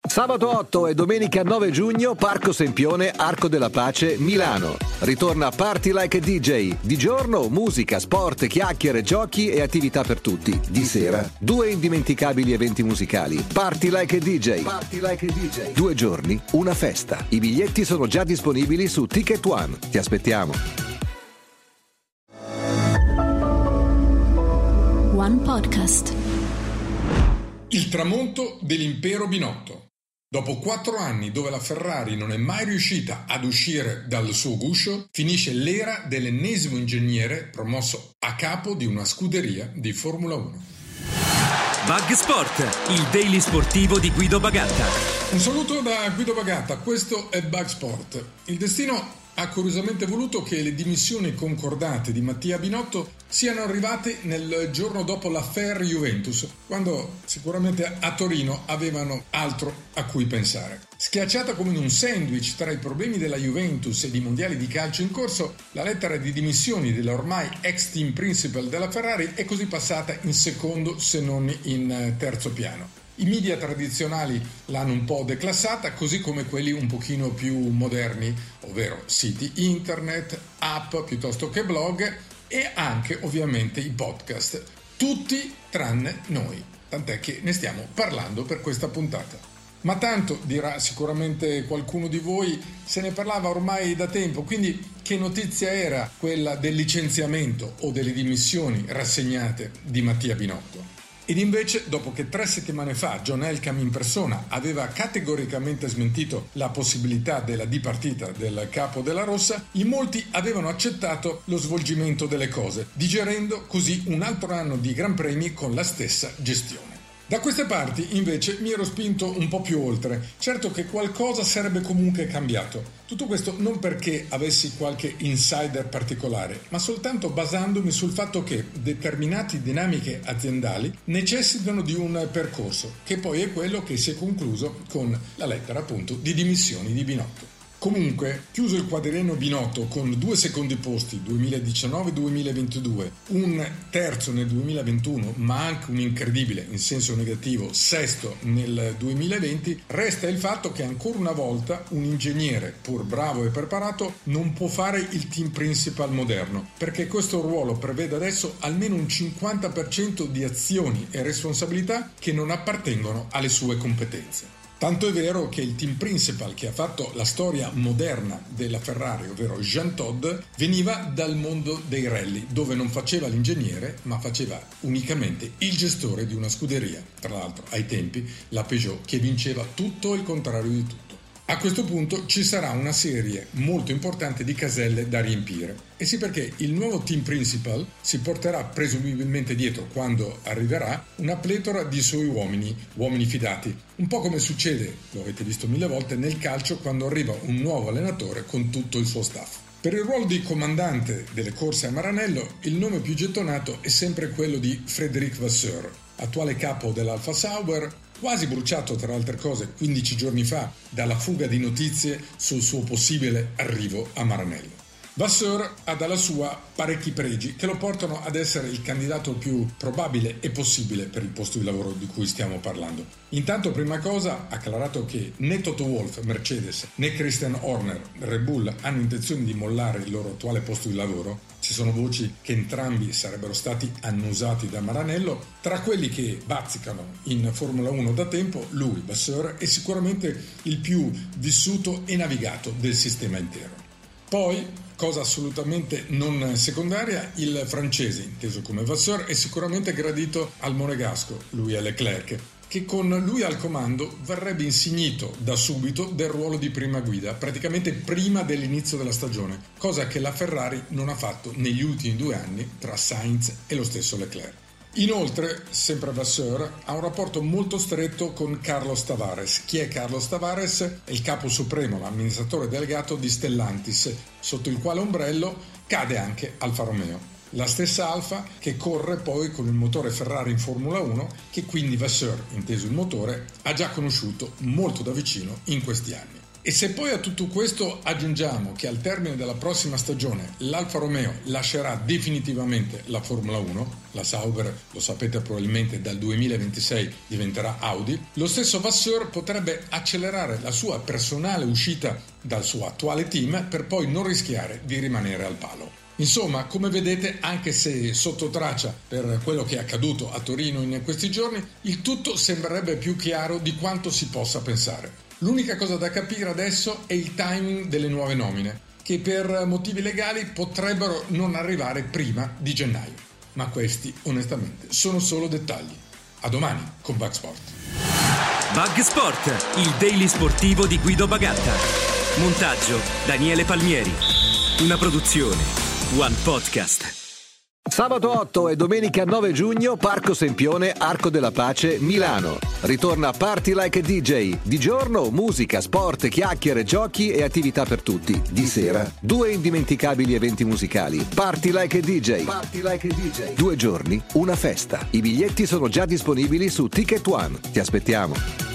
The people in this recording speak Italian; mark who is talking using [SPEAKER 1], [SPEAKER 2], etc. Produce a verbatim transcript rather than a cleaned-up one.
[SPEAKER 1] Sabato otto e domenica nove giugno, Parco Sempione, Arco della Pace, Milano. Ritorna Party Like a D J. Di giorno, musica, sport, chiacchiere, giochi e attività per tutti. Di sera, due indimenticabili eventi musicali. Party Like a D J. Party Like a D J. Due giorni, una festa. I biglietti sono già disponibili su Ticket One. Ti aspettiamo.
[SPEAKER 2] One Podcast.
[SPEAKER 3] Il tramonto dell'impero Binotto. Dopo quattro anni dove la Ferrari non è mai riuscita ad uscire dal suo guscio, finisce l'era dell'ennesimo ingegnere promosso a capo di una scuderia di Formula uno.
[SPEAKER 4] Bug Sport, il daily sportivo di Guido Bagatta.
[SPEAKER 3] Un saluto da Guido Bagatta, questo è Bug Sport. Il destino ha curiosamente voluto che le dimissioni concordate di Mattia Binotto siano arrivate nel giorno dopo l'affaire Juventus, quando sicuramente a Torino avevano altro a cui pensare. Schiacciata come in un sandwich tra i problemi della Juventus e i mondiali di calcio in corso, la lettera di dimissioni dell'ormai ex team principal della Ferrari è così passata in secondo se non in terzo piano. I media tradizionali l'hanno un po' declassata, così come quelli un pochino più moderni, ovvero siti internet, app piuttosto che blog e anche ovviamente i podcast. Tutti tranne noi, tant'è che ne stiamo parlando per questa puntata. Ma tanto, dirà sicuramente qualcuno di voi, se ne parlava ormai da tempo, quindi che notizia era quella del licenziamento o delle dimissioni rassegnate di Mattia Binotto? Ed invece, dopo che tre settimane fa John Elkann in persona aveva categoricamente smentito la possibilità della dipartita del capo della Rossa, in molti avevano accettato lo svolgimento delle cose, digerendo così un altro anno di Gran Premi con la stessa gestione. Da queste parti, invece, mi ero spinto un po' più oltre. Certo che qualcosa sarebbe comunque cambiato. Tutto questo non perché avessi qualche insider particolare, ma soltanto basandomi sul fatto che determinate dinamiche aziendali necessitano di un percorso, che poi è quello che si è concluso con la lettera appunto di dimissioni di Binotto. Comunque, chiuso il quadriennio Binotto con due secondi posti, duemiladiciannove duemilaventidue, un terzo nel duemilaventuno, ma anche un incredibile, in senso negativo, sesto nel duemilaventi, resta il fatto che ancora una volta un ingegnere, pur bravo e preparato, non può fare il team principal moderno, perché questo ruolo prevede adesso almeno un cinquanta per cento di azioni e responsabilità che non appartengono alle sue competenze. Tanto è vero che il team principal che ha fatto la storia moderna della Ferrari, ovvero Jean Todt, veniva dal mondo dei rally, dove non faceva l'ingegnere, ma faceva unicamente il gestore di una scuderia. Tra l'altro, ai tempi, la Peugeot, che vinceva tutto il contrario di tutto. A questo punto ci sarà una serie molto importante di caselle da riempire. E sì, perché il nuovo team principal si porterà presumibilmente dietro, quando arriverà, una pletora di suoi uomini, uomini fidati. Un po' come succede, lo avete visto mille volte, nel calcio quando arriva un nuovo allenatore con tutto il suo staff. Per il ruolo di comandante delle corse a Maranello, il nome più gettonato è sempre quello di Frédéric Vasseur, attuale capo dell'Alfa Sauber, quasi bruciato tra altre cose quindici giorni fa dalla fuga di notizie sul suo possibile arrivo a Maranello. Vasseur ha dalla sua parecchi pregi che lo portano ad essere il candidato più probabile e possibile per il posto di lavoro di cui stiamo parlando. Intanto, prima cosa, ha acclarato che né Toto Wolff, Mercedes, né Christian Horner, Red Bull, hanno intenzione di mollare il loro attuale posto di lavoro. Ci sono voci che entrambi sarebbero stati annusati da Maranello. Tra quelli che bazzicano in Formula uno da tempo, lui, Vasseur, è sicuramente il più vissuto e navigato del sistema intero. Poi, cosa assolutamente non secondaria, il francese, inteso come Vasseur, è sicuramente gradito al monegasco, lui è Leclerc, che con lui al comando verrebbe insignito da subito del ruolo di prima guida, praticamente prima dell'inizio della stagione, cosa che la Ferrari non ha fatto negli ultimi due anni tra Sainz e lo stesso Leclerc. Inoltre, sempre Vasseur ha un rapporto molto stretto con Carlos Tavares. Chi è Carlos Tavares? È il capo supremo, l'amministratore delegato di Stellantis, sotto il quale ombrello cade anche Alfa Romeo. La stessa Alfa che corre poi con il motore Ferrari in Formula uno, che quindi Vasseur, inteso il motore, ha già conosciuto molto da vicino in questi anni. E se poi a tutto questo aggiungiamo che al termine della prossima stagione l'Alfa Romeo lascerà definitivamente la Formula uno, la Sauber, lo sapete probabilmente, dal duemilaventisei diventerà Audi, lo stesso Vasseur potrebbe accelerare la sua personale uscita dal suo attuale team per poi non rischiare di rimanere al palo. Insomma, come vedete, anche se sotto traccia per quello che è accaduto a Torino in questi giorni, il tutto sembrerebbe più chiaro di quanto si possa pensare. L'unica cosa da capire adesso è il timing delle nuove nomine, che per motivi legali potrebbero non arrivare prima di gennaio. Ma questi, onestamente, sono solo dettagli. A domani con Bug Sport.
[SPEAKER 4] Bug Sport, il daily sportivo di Guido Bagatta. Montaggio Daniele Palmieri. Una produzione One Podcast.
[SPEAKER 1] Sabato otto e domenica nove giugno, Parco Sempione, Arco della Pace, Milano. Ritorna Party Like a D J. Di giorno, musica, sport, chiacchiere, giochi e attività per tutti. Di sera, due indimenticabili eventi musicali. Party Like a D J. Party Like a D J. Due giorni, una festa. I biglietti sono già disponibili su Ticket One. Ti aspettiamo.